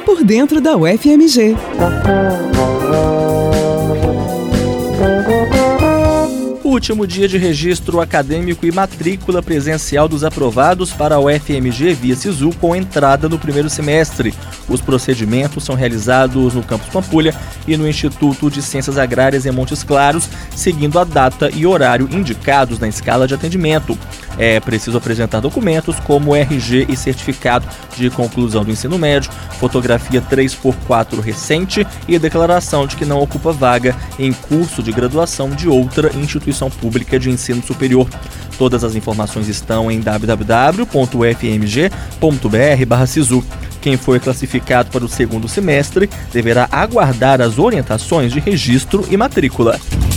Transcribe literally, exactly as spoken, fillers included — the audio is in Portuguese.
por dentro da U F M G. Último dia de registro acadêmico e matrícula presencial dos aprovados para a U F M G via SISU com entrada no primeiro semestre. Os procedimentos são realizados no Campus Pampulha e no Instituto de Ciências Agrárias em Montes Claros, seguindo a data e horário indicados na escala de atendimento. É preciso apresentar documentos como R G e certificado de conclusão do ensino médio, fotografia três por quatro recente e declaração de que não ocupa vaga em curso de graduação de outra instituição pública de ensino superior. Todas as informações estão em w w w ponto u f m g ponto b r barra sisu. Quem for classificado para o segundo semestre deverá aguardar as orientações de registro e matrícula.